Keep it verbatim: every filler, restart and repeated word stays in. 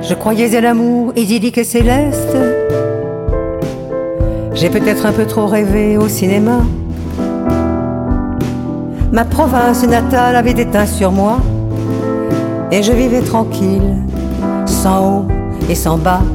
Je croyais à l'amour idyllique et céleste. J'ai peut-être un peu trop rêvé au cinéma. Ma province natale avait déteint sur moi, et je vivais tranquille, sans haut et sans bas.